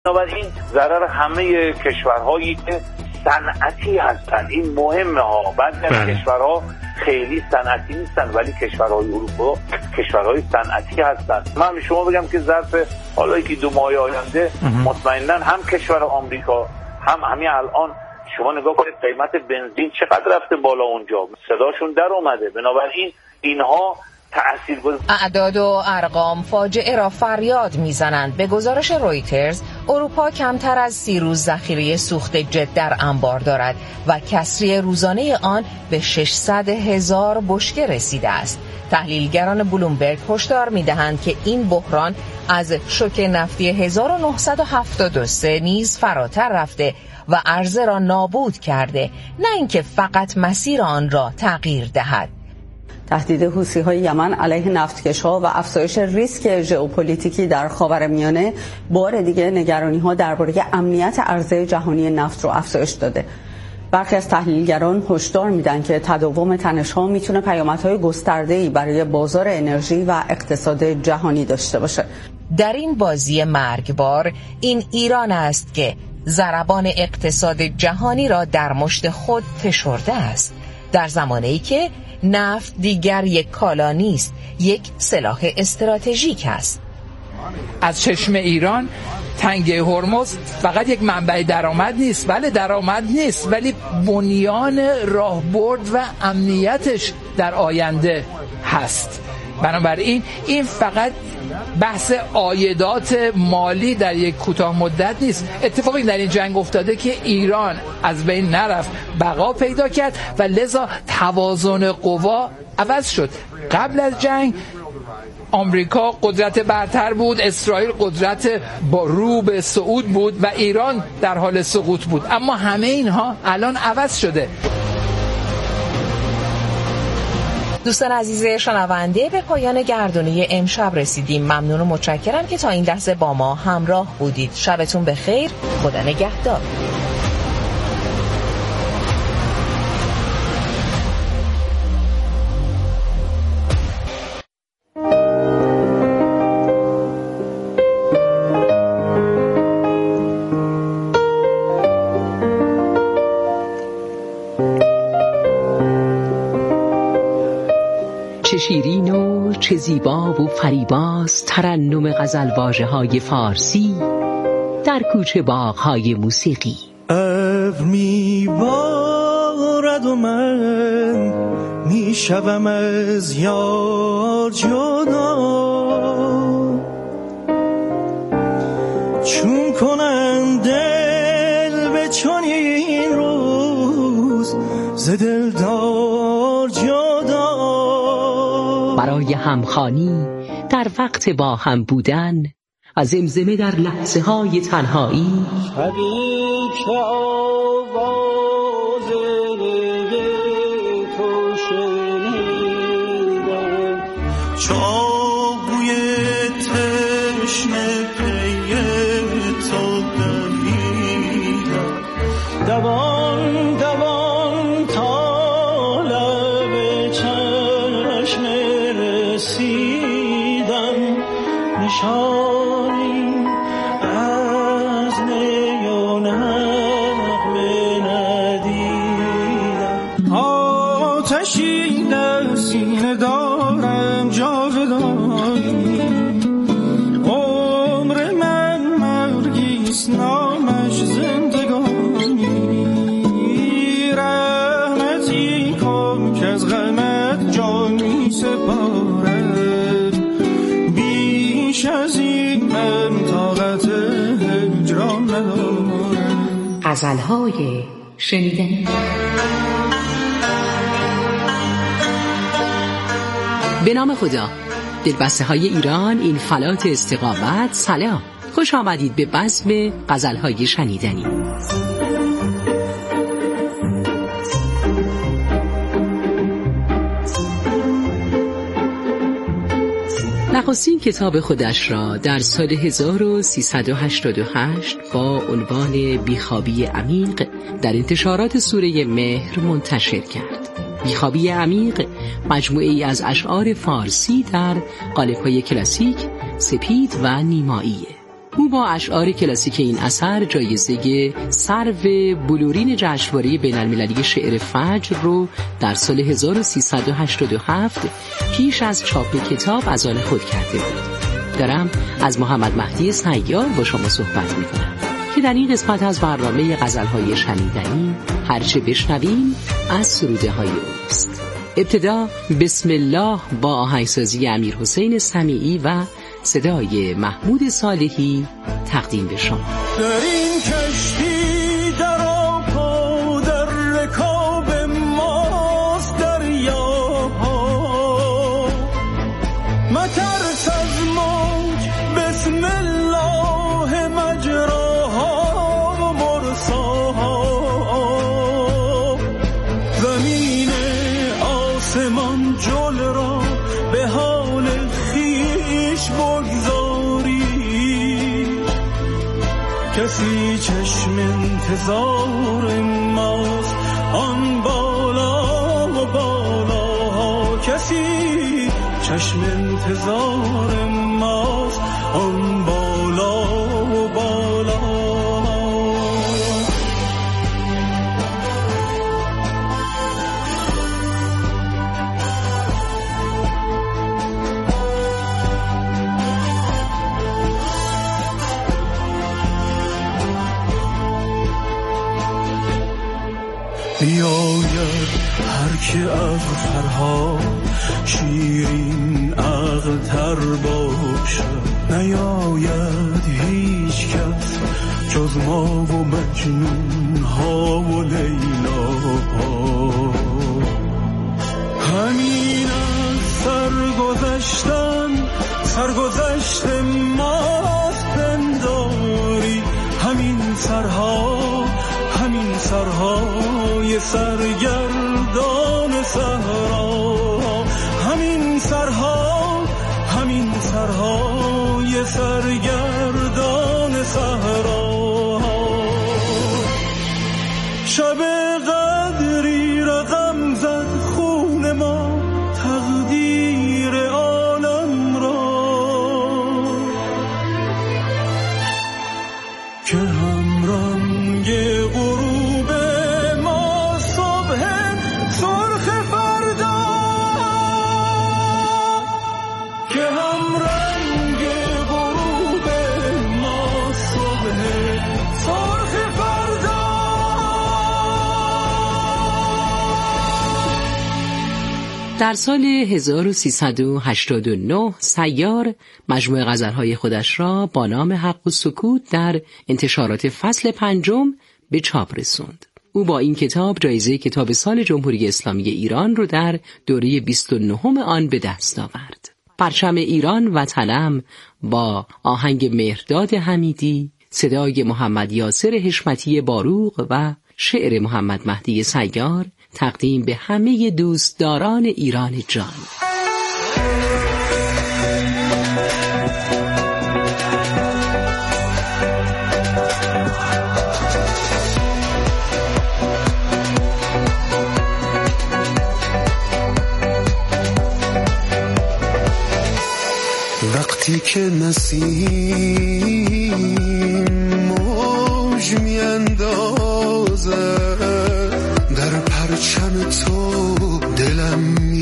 بنابراین ضرر همه کشورهایی که صنعتی هستن، این مهمه ها. بعضی از کشورها خیلی صنعتی نیستن ولی کشورهای اروپا کشورهای صنعتی هستن. من به شما بگم که ظرف حالا یکی 2 ماه آینده مطمئنا هم کشور آمریکا هم همین الان شما نگاه کنید قیمت بنزین چقدر رفته بالا اونجا، صداشون در اومده. بنابراین اینها اعداد و ارقام فاجعه را فریاد میزنند. به گزارش رویترز اروپا کمتر از 30 روز ذخیره سوخت جت در انبار دارد و کسری روزانه آن به 600,000 بشکه رسیده است. تحلیلگران بلومبرگ هشدار میدهند که این بحران از شوک نفتی 1973 نیز فراتر رفته و عرضه را نابود کرده، نه اینکه فقط مسیر آن را تغییر دهد. تهدید حوثی‌های یمن علیه نفتکش‌ها و افزایش ریسک ژئوپلیتیکی در خاورمیانه بار دیگه نگرانی‌ها درباره امنیت عرضه جهانی نفت رو افزایش داده. برخی از تحلیلگران هشدار میدن که تداوم تنش‌ها میتونه پیامدهای گسترده‌ای برای بازار انرژی و اقتصاد جهانی داشته باشه. در این بازی مرگبار این ایران است که ضربان اقتصاد جهانی را در مشت خود فشرده است، در زمانی که نفت دیگر یک کالا نیست، یک سلاح استراتژیک است. از چشم ایران تنگه هرمز فقط یک منبع درآمد نیست، بله درآمد نیست، ولی بنیان راهبرد و امنیتش در آینده هست. بنابراین این فقط بحث عایدات مالی در یک کوتاه مدت نیست. اتفاقی در این جنگ افتاده که ایران از بین نرفت، بقا پیدا کرد و لذا توازن قوا عوض شد. قبل از جنگ آمریکا قدرت برتر بود، اسرائیل قدرت با رو به صعود بود و ایران در حال سقوط بود، اما همه اینها الان عوض شده. دوستان عزیز شنونده، به پایان گردونی امشب رسیدیم. ممنون و متشکرم که تا این لحظه با ما همراه بودید. شبتون بخیر، خدا نگهدار. چه شیرین و چه زیبا و فریباست ترنم غزلواژه‌های فارسی در کوچه باغ‌های موسیقی. ابر می‌بارد و من میشوم از یار جدا، چون کنم دل به چنین روز ز دلدار جدا. برای همخوانی در وقت با هم بودن و زمزمه در لحظه های تنهایی، شبی که آواز تو شنیدم، چاقوی تشنه پی تو دویدم، دوان دوان تا لب چشم رسیدم، نشانی از نی و نغمه ندیدم. آتشی در سینه دارم جاودانی، عمر من مرگیست نامش زندگانی، رحمتی کن که از غمت جان می سپارد، بیش از این من طاقت هجران ندارم. غزل‌های شنیدنی. به نام خدا. دلبسته های ایران، این فلات استقامت، سلام، خوش آمدید به بزم غزل‌های شنیدنی. نخستین کتاب خودش را در سال 1388 با عنوان بیخوابی عمیق در انتشارات سوره مهر منتشر کرد. بیخوابی عمیق مجموعه‌ای از اشعار فارسی در قالب‌های کلاسیک، سپید و نیماییه. او با اشعار کلاسیک این اثر جایزه سرو بلورین جشنواره بین‌المللی شعر فجر رو در سال 1387 پیش از چاپ کتاب از آن خود کرده بود. دارم از محمد مهدی سیار با شما صحبت می‌کنم که در این قسمت از برنامه غزل‌های شنیدنی هرچه بشنویم از سروده های اوست. ابتدا بسم الله با آهنگسازی امیرحسین سمیعی و صدای محمود صالحی تقدیم به شما. در این کشتی در آب و در رکاب ماست دریاها، مترس از موج بسم الله مجراها و مرساها، زمین آسمان جل را به حال خیش بگذاری، کسی چشم انتظار ماست آن بالا و بالاها، کسی چشم انتظار ماست آن بالا و بالاها. بیاید هر که از فرهاد شیرین عقل تر باشد، نیاید هیچ کس جز ما و مجنون ها و لیلا ها. همین از سرگذشت ماست پنداری، همین سرهای سرگردان صحرا، همین سرهای سرگردان صحرا. شب قدری رقم زد خون ما تقدیر عالم را، که همرنگ غروب ما صبح سرخ فردا، که همرنگ غروب ما صبح سرخ فردا. در سال 1389 سیار مجموعه غزل‌های خودش را با نام حق و سکوت در انتشارات فصل 5 به چاپ رسوند. او با این کتاب جایزه کتاب سال جمهوری اسلامی ایران رو در دوره 29 آن به دست آورد. پرچم ایران وطنم با آهنگ مهرداد حمیدی، صدای محمد یاسر حشمتی باروق و شعر محمد مهدی سیار تقدیم به همه دوستداران ایران جان. وقتی که نسیم موج میاندازه در پرچم تو، دلم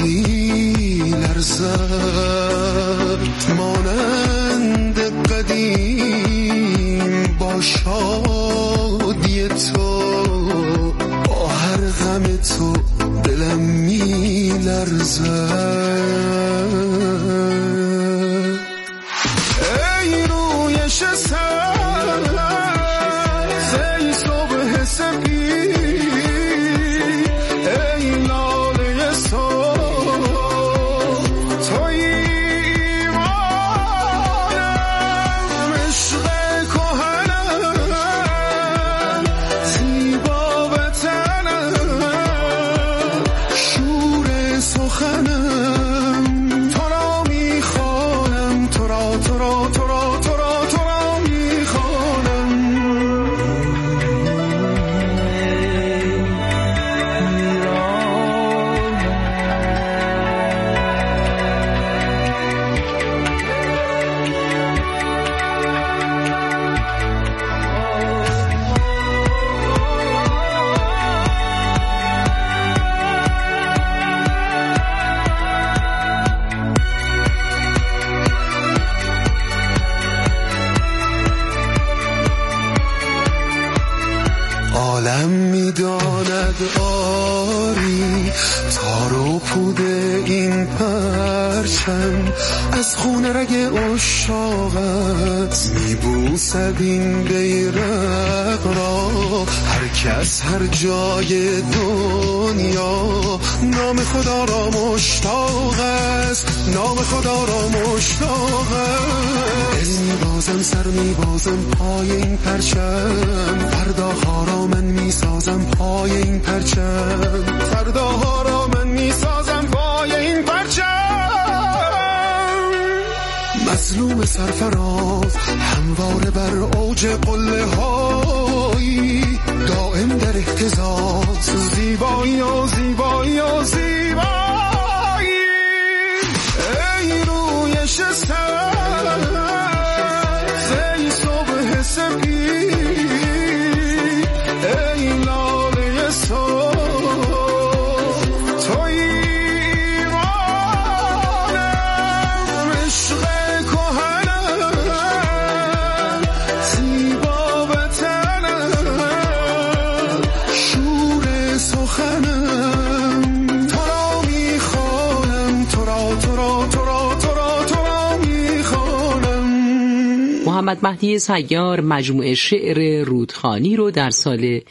میلرزد مانند قدیم با شادی تو، با هر غم تو دلم میلرزد. ای رویش سر پرچم از خون رگ عشاقت میبوسد این بیرق را. هر کس هر جای دنیا نام خدا را مشتاق است، نام خدا را مشتاق است. دل میبازم سر میبازم پای این پرچم، فرداها را من میسازم پای این پرچم، فرداها را من میسازم پای این پرچم. مظلوم سرفراز همواره بر اوج قله هایی، دائم در اهتزاز، زیبایی و زیبایی و زیبایی. ای روی شستر ای صبح سپید، ای لاله صبح توی ایمانم، عشق کهنم، زیبا وطنم، شور سخنم. تو را میخوانم، تو را تو را تو را تو را تو را میخوانم. محمد مهدی سیار مجموعه شعر رودخانی رو در سال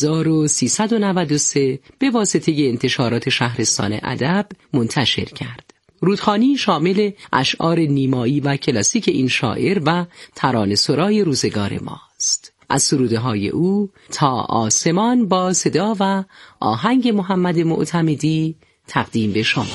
1393 به واسطه انتشارات شهرستان ادب منتشر کرد. رودخانی شامل اشعار نیمایی و کلاسیک این شاعر و ترانه سرای روزگار ماست. از سروده های او تا آسمان با صدا و آهنگ محمد معتمدی تقدیم به شما.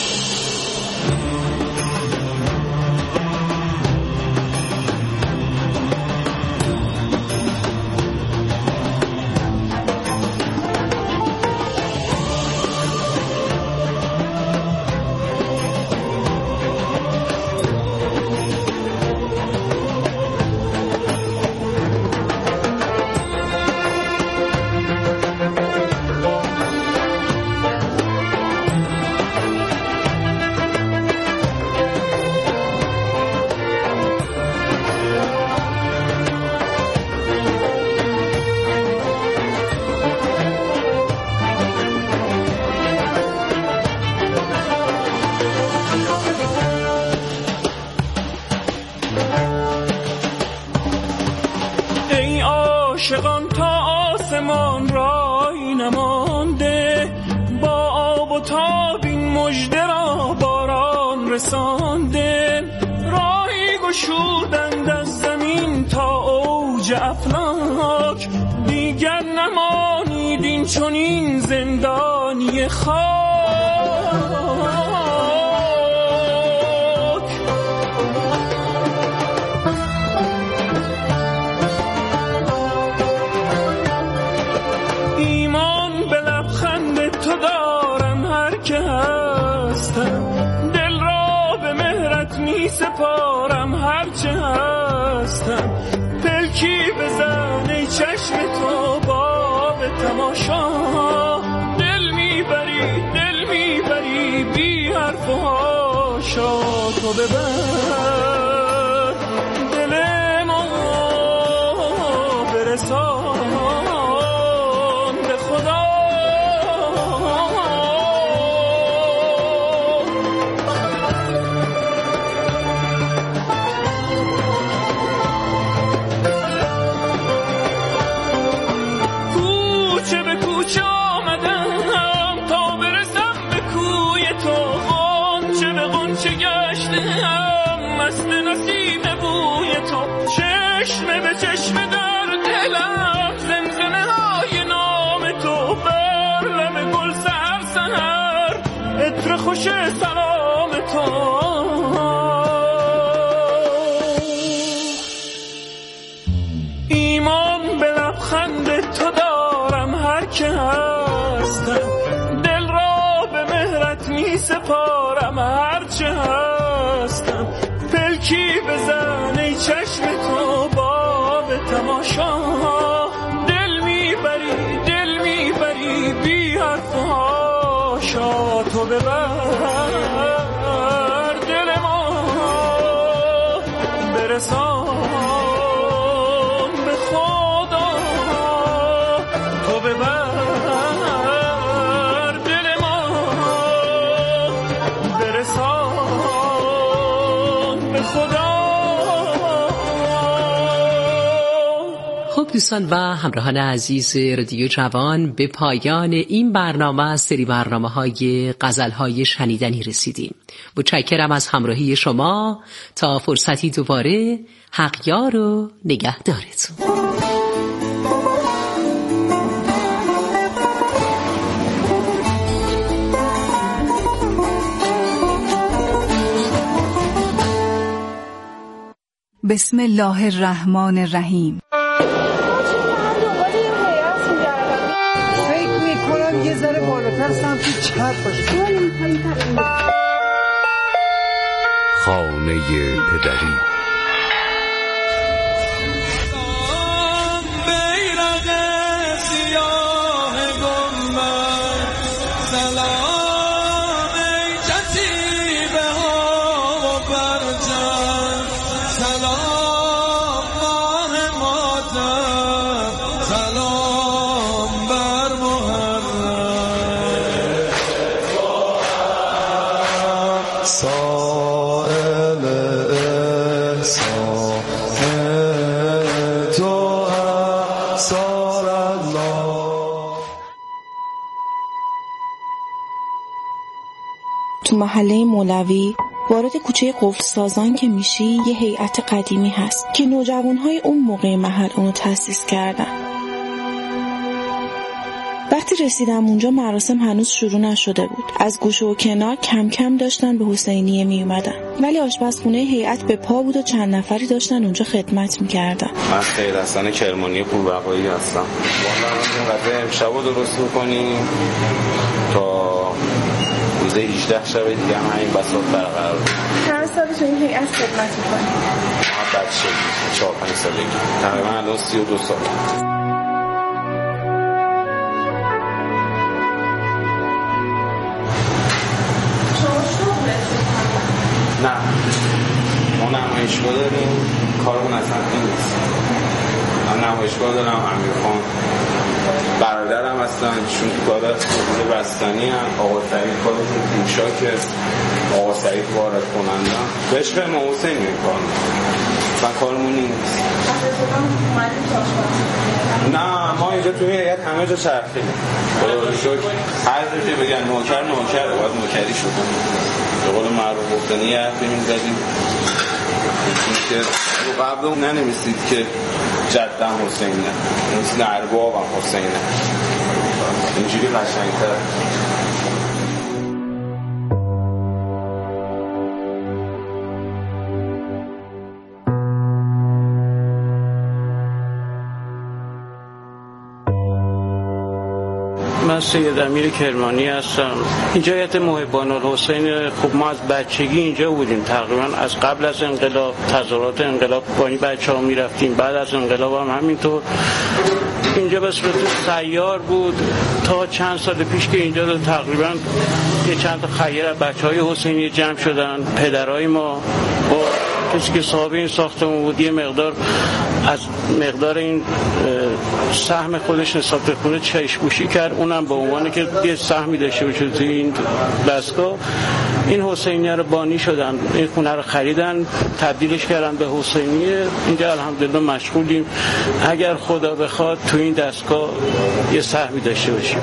عاشقان تا آسمان رای نمانده، با آب و تاب این مژده را باران رسانده. راهی گشودند از زمین تا اوج افلاک، دیگر نمانید این چنین زندانی خاک. دل را به مهرت می سپارم هرچه هستم. پلکی بزن ای چشم تو باب تماشا، دل میبری بی حرف و هاشا. تو ببر دل ما برسان به خدا. چشمه به چشمه در دلم زمزمه های نام تو، بر لب گل سر سحر عطر خوش سلام تو. ایمان به لبخند تو دارم هر که هستم، دل را به مهرت می سپارم هر چه هستم. پلکی بزن ای چشم تو باب تماشا، دل میبری بی حرف و هاشا. تو ببر دل ما برسان به خدا. تو ببر دل ما برسان خب دوستان و همراهان عزیز رادیو جوان، به پایان این برنامه از سری برنامه‌های غزل‌های شنیدنی رسیدیم. متشکرم از همراهی شما. تا فرصتی دوباره، حق یار و نگهدارتون. بسم الله الرحمن الرحیم. فکر میکنم یه ذره بالاتر سمت چپ باشه. خانه پدری. تو محله مولوی وارد کوچه قفل سازان که میشی یه هیئت قدیمی هست که نوجوانهای اون موقع محل اونو تأسیس کردن. وقتی رسیدم اونجا مراسم هنوز شروع نشده بود. از گوشه و کنار کم کم داشتن به حسینیه می اومدن، ولی آشپزخونه هیئت به پا بود و چند نفری داشتن اونجا خدمت میکردن. من خیر حسن کرمانی پوربقایی هستم. ما غذای امشب رو درست میکنیم تا روز 18 شب دیگه هم همین بساط برقرار. چند سال تو این هیئت خدمت میکنی؟ ما بچه 4-5 سالگی، تقریبا الان 32 سال. نه، ما نمایشگاه داریم، کارمون اصلا این نیست. من نمایشگاه دارم، امیرخان برادرم هستن، چون تو کار بستنی هم، آقا سعید کارشون پوشاکه، آقا سعید وارد کنندم، بهش امام حسین میکنم، من کارمون نیست. نه، ما اینجا توی هیئت همه جا چرخیدیم، خدا رو شکر. هر جا که بگن نوکر باید نوکری شد. به قول معروف گفتنی یه حرفی می‌زدیم که رو قبل ننویسید که جدم حسینه، مثل اربابم حسینه، اینجوری قشنگ‌تر. من سید امیر کرمانی هستم. اینجا هیئت محبان الحسین. خب ما از بچگی اینجا بودیم، تقریبا از قبل از انقلاب، تظاهرات انقلاب با این بچه‌ها میرفتیم، بعد از انقلاب هم همینطور. اینجا به صورت سیار بود تا چند سال پیش که اینجا تقریبا یه چند تا خیر از بچه‌های حسینی جمع شدن. پدرای ما با کسی که صاحب این ساختمون بود یه مقدار از مقدار این سهم خودش نسبت به خونه چشم‌پوشی کرد، اونم به عنوانی که یه سهمی داشته باشه توی این دستگاه. این حسینیه رو بانی شدن، این خونه رو خریدن، تبدیلش کردن به حسینیه. اینجا الحمدلله مشغولیم، اگر خدا بخواد تو این دستگاه یه سهمی داشته باشیم.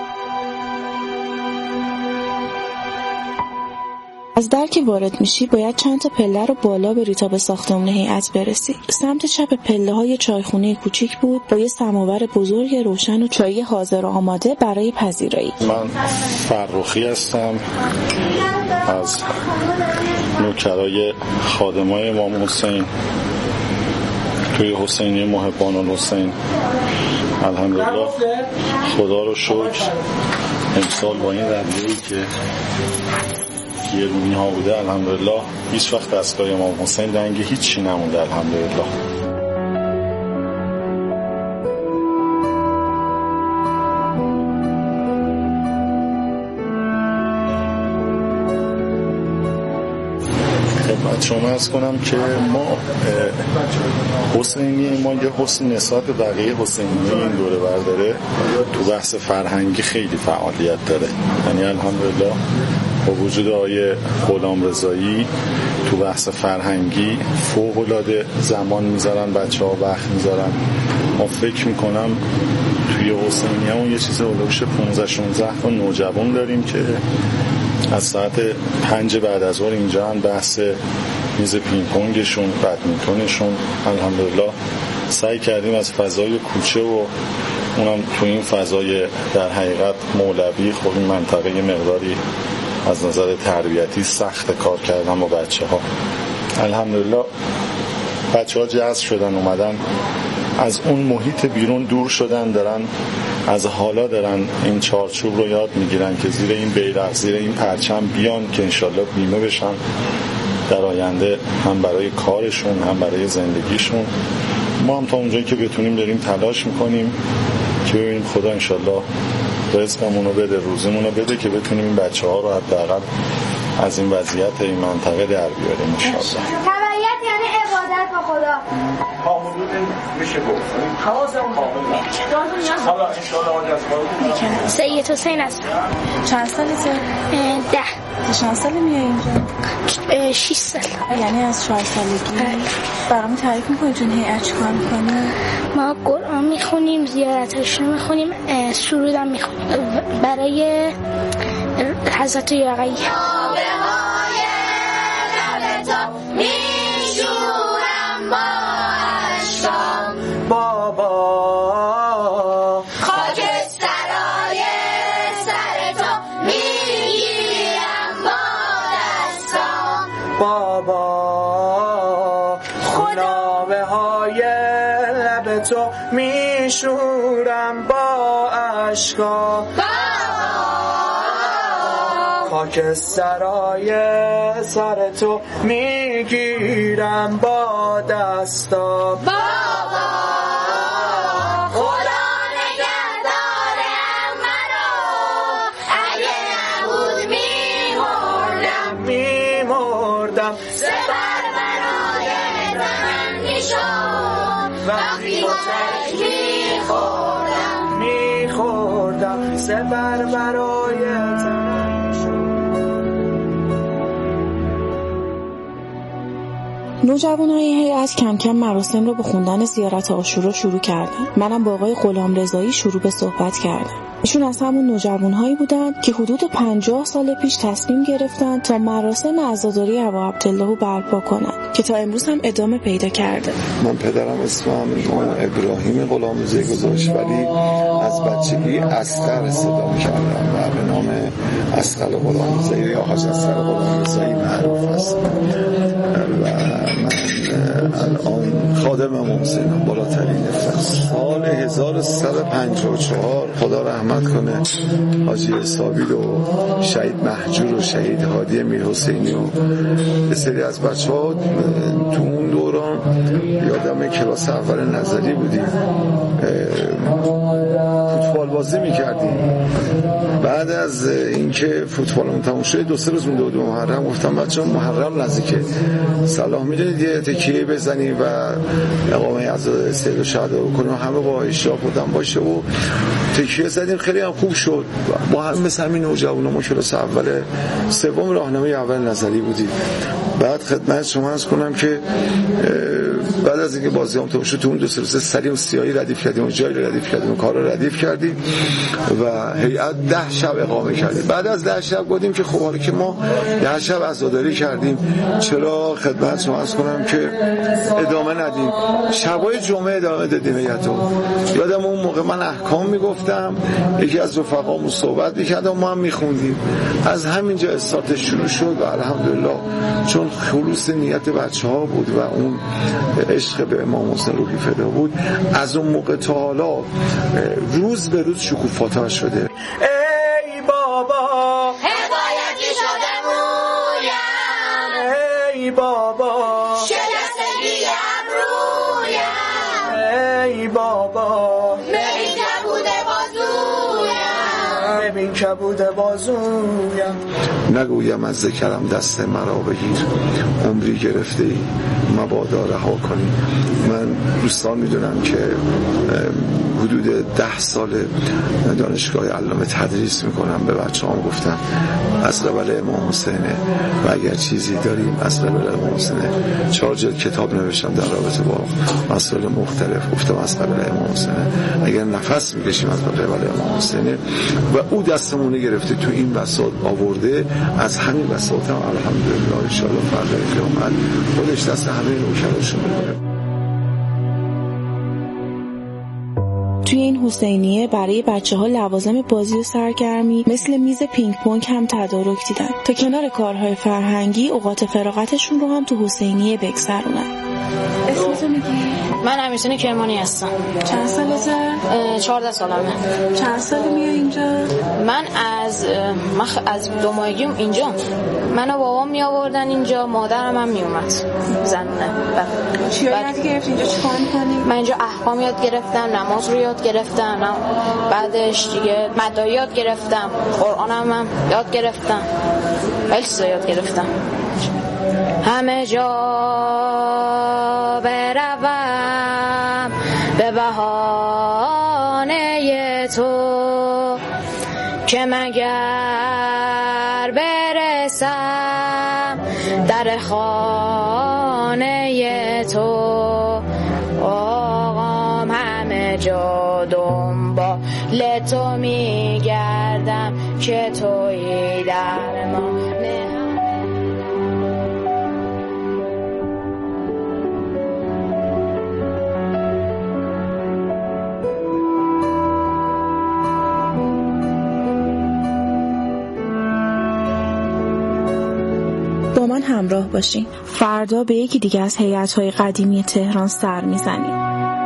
از در که وارد میشی باید چند تا پله رو بالا بری تا به ساختمان هیئت برسی. سمت چپ پله های چایخونه کوچیک بود با یه سماور بزرگ روشن و چای حاضر و آماده برای پذیرایی. من فرخی هستم، از نوکرای خادمای امام حسین توی حسینی محبان الحسین. الحمدلله خدا رو شکر امسال با این رویه‌ای که یه رونی ها بوده الحمدلله هیچ وقت دستگاه امام حسین دنگ هیچی نمونده الحمدلله. خدمت شما عرض کنم که ما حسینی ما یه حسن نسبت به بقیه حسینی این دوره برداره تو بحث فرهنگی خیلی فعالیت داره، یعنی الحمدلله با وجود آقای غلامرضایی تو بحث فرهنگی فوق‌العاده زمان میذارن، بچه‌ها وقت میذارن. ما فکر میکنم توی حسینیه‌مون یه چیز هولوش 15-16 تا نوجوان داریم که از ساعت 5 بعد از ظهر اینجا هم بحث میز پینگ پونگشون، بدمینتونشون. الحمدلله سعی کردیم از فضای کوچه و اونم تو این فضای در حقیقت مولوی، خب این منطقه یه مقداری از نظر تربیتی سخت کار کردن با بچه‌ها. الحمدلله بچه‌ها جذب شدن، اومدن از اون محیط بیرون دور شدن، دارن از حالا دارن این چارچوب رو یاد میگیرن که زیر این بیرق، زیر این پرچم بیان که انشالله بیمه بشن در آینده، هم برای کارشون هم برای زندگیشون. ما هم تا اونجایی که بتونیم داریم تلاش میکنیم که ببینیم خدا انشالله رزقمون رو بده، روزمون رو بده که بتونیم این بچه ها رو حداقل از این وضعیت این منطقه در بیاریم انشالله. تبعیت یعنی عبادت به خدا. میشه گفت حواسم کامل. حالا انشالله سید حسین هستم. چند سالته؟ 10. چند ساله میای اینجا؟ 6 سال. یعنی از 4 سالگی؟ برامون تعریف میکنی جون هیئت چیکار میکنی؟ ما قرآن میخونیم، زیارتش رو میخونیم، سرودم میخونیم برای حضرت یاغی. بابا خاک سرای سر تو میگیرم با دستام. بابا خنابه های لب تو میشورم با اشکا. خاک سرای سر تو میگیرم با دستا. بابا خدا نگهدارم مرا، اگه نبود میمردم. سپر برای زمن میشد وقتی آتش میخوردم. سپر برای زمن. نوجوانای هیئت کم کم مراسم رو به خوندن زیارت عاشورا شروع کردن. منم با آقای غلامرضایی شروع به صحبت کردم. ایشون از همون نوجوانهایی بودن که حدود 50 سال پیش تصمیم گرفتن تا مراسم عزاداری ابا عبدالله رو برپا کنن که تا امروز هم ادامه پیدا کرده. من پدرم اسمم ابراهیم غلامرضایی گذاشت، ولی از بچگی اصغر صدا می‌کردم و به نام اصغر غلامرضایی یا حاج اصغر غلامرضایی معروف هستم. و من الان خادم امام حسینم، بالاترین افتخار. سال 1354 خدا رحمت کنه حاجی اسابیل و شهید مهجور و شهید هادی میرحسینی و یه سری از بچه‌ها تو اون دوران یادم کلاس اول نظری بودیم، فوتبال بازی میکردیم. بعد از اینکه فوتبالمون تموم شد 2-3 روز مونده بود محرم، گفتم بچه‌ها محرم نزدیکه، صلاح میدونید یه تکیه بزنیم و اقامه عزاداری سید و شهدا بکنیم. همه با اشتیاق بودن باشه و تکیه زدیم، خیلی هم خوب شد. با هم مثل همین نوجوانا ما کلاس اول سوم راهنمای اول نظری بودیم. بعد خدمت شما عرض کنم که بعد از اینکه بازیام تموم شد تو اون 2-3 روز سری و سیاهی ردیف کردیم و جایی ردیف کردیم و کارا ردیف کردیم و هیئت 10 شب اقامه کردیم. بعد از 10 شب گفتیم که خب حالا که ما 10 شب عزاداری کردیم چرا خدمت شما عرض کنم که ادامه ندیم. شبای جمعه ادامه دادیم هیئتو. یادم اون موقع من احکام میگفتم، یکی از رفقامون صحبت می‌کرد و ما هم می‌خوندیم. از همینجا استارت شروع شد و الحمدلله چون خلوص نیت بچه‌ها بود و اون عشق به امام حسین روحی فدا بود، از اون موقع تا حالا روز به روز شکوفاتر شده. ای بابا هدایتی شده مویم، ای بابا شکستگی ابرویم، ای بابا میده بوده بازویم، ببین کبود بازویم. نگویم از ذکرم دست مرا بگیر، عمری گرفته ای مبادا رها کنی. من دوستان میدونم که حدود 10 سال دانشگاه علامه تدریس میکنم. به بچه‌هام گفتم از قبل امام حسینه و اگر چیزی داریم از قبل امام حسینه. 4 جلد کتاب نوشتم در رابطه با مسائل مختلف. گفتم از قبل امام حسینه، اگر نفس میکشیم از قبل امام حسینه و او دستمون گرفته تو این بساط آورده. از همین بساط هم الحمدلله ان شاء الله فردا قیامت خودش دست همه نوکراشون می‌گیره. توی این حسینیه برای بچه‌ها لوازم بازی و سرگرمی مثل میز پینگ پونگ هم تدارک دیدن تا کنار کارهای فرهنگی اوقات فراغتشون رو هم تو حسینیه بگذرونن. اسمتو میگی؟ من امیرحسین کرمانی هستم. چند سالته؟ 14 سالمه. چند سال میای اینجا؟ من از 2 ماهگی اینجا. منو بابام می آوردن اینجا، مادرم هم می اومد زنونه. چی یاد گرفتی اینجا؟ چیکار می‌کنی؟ من اینجا احکام یاد گرفتم، نماز رو یاد گرفتم، بعدش دیگه مدعی یاد گرفتم، قرآنم هم یاد گرفتم، خیلی چیزا یاد گرفتم. همه جا بروم به بهانه تو که مگر برسم در خانه تو. آقام همه جا دنبال تو میگردم که تویی در ما. با من همراه باشین. فردا به یکی دیگه از هیئت‌های قدیمی تهران سر میزنیم.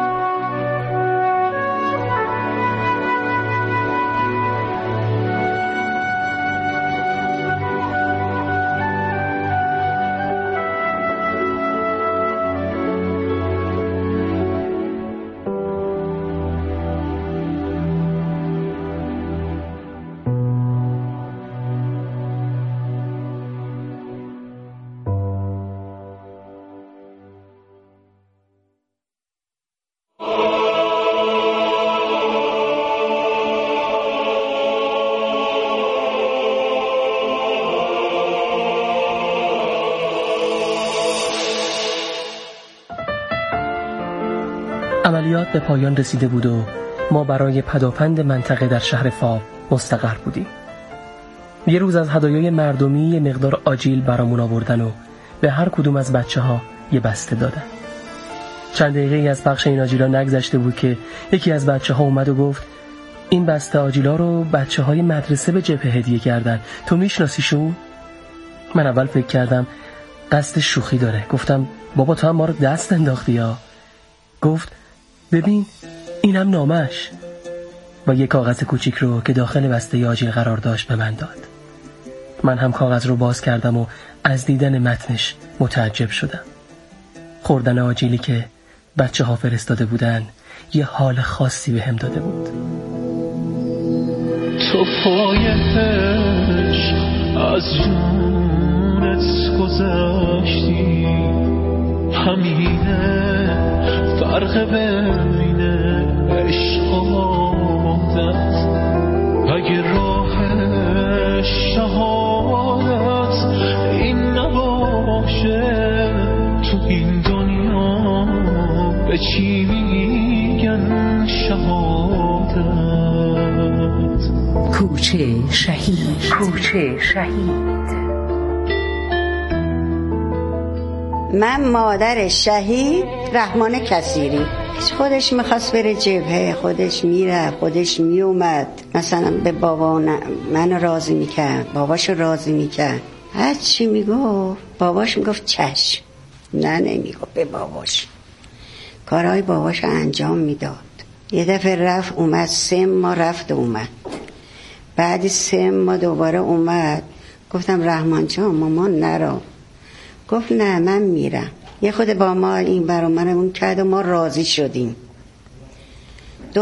عملیات به پایان رسیده بود و ما برای پداپند منطقه در شهر فاو مستقر بودیم. یه روز از هدایای مردمی یه مقدار آجیل برامون آوردن و به هر کدوم از بچه‌ها یه بسته دادن. چند دقیقه از پخش این آجیلا نگذشته بود که یکی از بچه‌ها اومد و گفت این بسته آجیلا رو بچه‌های مدرسه به جبهه هدیه کردن، تو میشناسیشون؟ من اول فکر کردم قصد شوخی داره. گفتم بابا تو هم ما رو دست انداختی یا؟ گفت ببین اینم نامش، و یک کاغذ کوچیک رو که داخل بسته آجیل قرار داشت به من داد. من هم کاغذ رو باز کردم و از دیدن متنش متعجب شدم. خوردن آجیلی که بچه ها فرستاده بودن یه حال خاصی به هم داده بود. تو پای عشق از جونت گذشتی، همینه فرق بین عشق و عادت. اگه راه شهادت این نباشه، تو این دنیا به چی میگن شهادت؟ کوچه شهید، کوچه شهید. من مادر شهید رحمان کثیری. خودش میخواست بره جبهه، خودش میره، خودش میومد. مثلا به بابا من راضی میکرد، باباش راضی میکرد. هر چی میگفت باباش میگفت چشم. نه نمیگفت به باباش. کارهای باباش انجام میداد. یه دفعه رفت اومد، 3 ماه رفت اومد. بعد 3 ماه دوباره اومد. گفتم رحمان جان مامان نرو. گفت نه من میرم. یه خود با ما این برامونمون کرد و ما راضی شدیم.